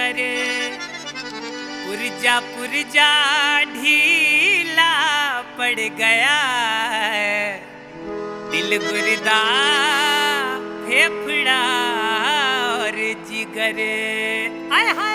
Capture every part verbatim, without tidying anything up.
जिगर पुरजा पुरजा ढीला पड़ गया दिल गुर्दा फेफड़ा और जिगर। हाय हाय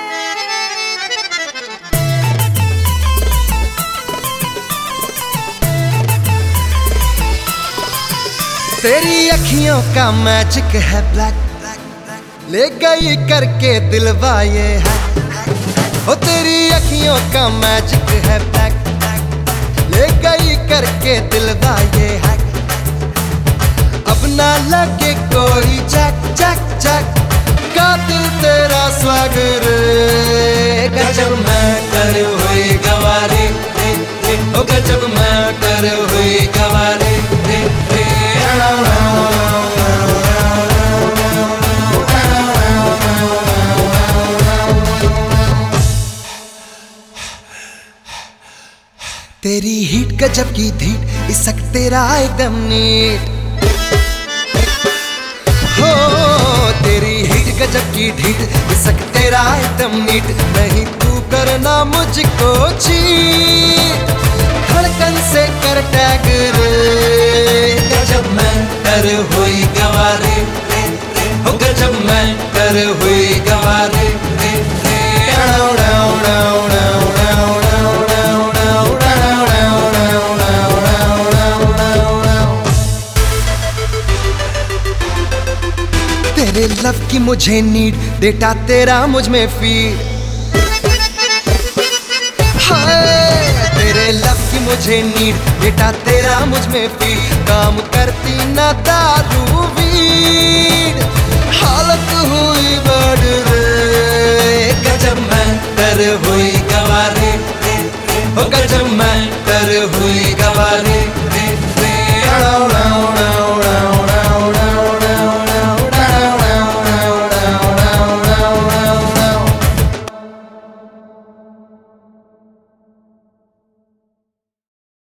तेरी अखियों का मैजिक है ब्लैक, ले गई करके दिलवा ये है। ओ तेरी अखियों का मैजिक है ब्लैक, ले गई करके दिलवा ये है। अब ना लगे कोई जैक जैक जैक, कातिल तेरा स्वागर गजब मैटर हुई गवारे, ओ गजब मैटर हुई गवारे। तेरी हीट गजब की धीट, इसक तेरा एकदम नीट हो। तेरी हीट गजब की ढीठ, इसक तेरा एकदम नीट। नहीं तू करना मुझको चीट, धड़कन से कर टैग रे। गजब मैटर हुई गवारे, हो गजब मैटर हुई गवारे। तेरे लव की मुझे नीड, डेटा तेरा मुझ में फीड। हाय तेरे लव की मुझे नीड, डेटा तेरा मुझ में फीड। काम करती ना दारू वीड, हालत हुई बड़ रे। गजब मैटर हुई गवारे, हो गजब मैटर हुई